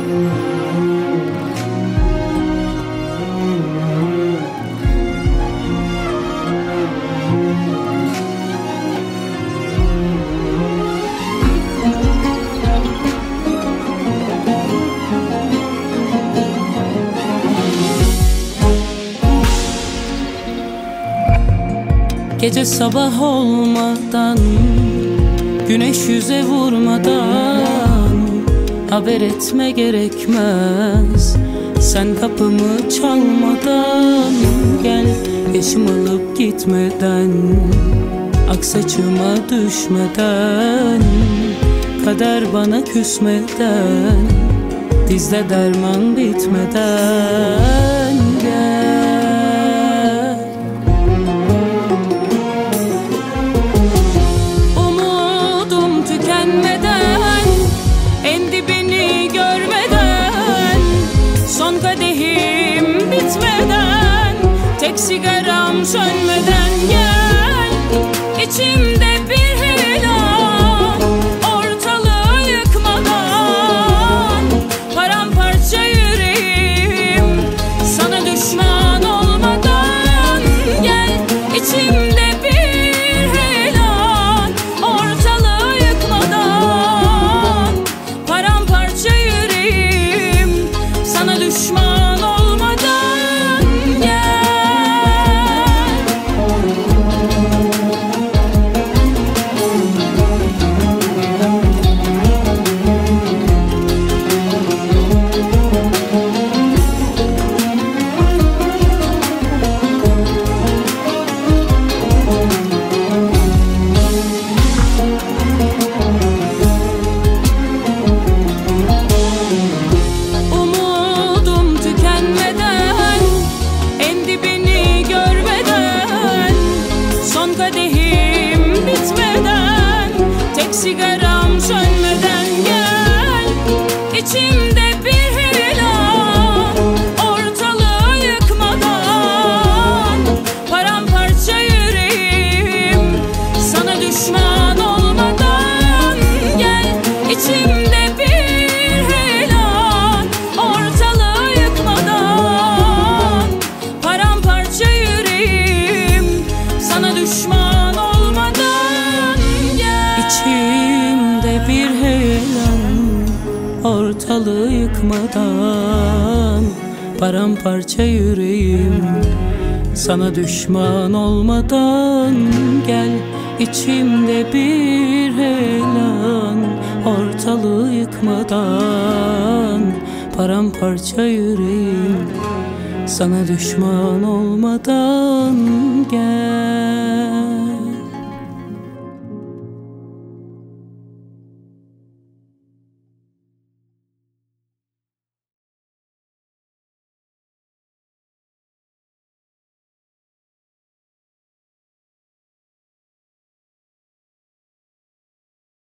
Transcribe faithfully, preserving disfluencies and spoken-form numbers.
Gece sabah olmadan, güneş yüze vurmadan haber etme gerekmez. Sen kapımı çalmadan gel, yaşım alıp gitmeden, ak saçıma düşmeden, kader bana küsmeden, dizde derman bitmeden gel. Tek sigaram sönmeden gel, içimde bir hilal, ortalığı yıkmadan, paramparça yüreğim sana düşman olmadan gel, içimde bir hilal, ortalığı yıkmadan, paramparça yüreğim sana düşman olmadan. Sigaram sönmeden gel, içimde bir hilal, ortalığı yıkmadan, paramparça yüreğim sana düşman olmadan gel, içimde bir hilal, ortalığı yıkmadan, paramparça yüreğim sana düşman olmadan gel. İçimde bir heyelan, ortalığı yıkmadan, paramparça yüreğim sana düşman olmadan gel. İçimde bir heyelan, ortalığı yıkmadan, paramparça yüreğim sana düşman olmadan gel.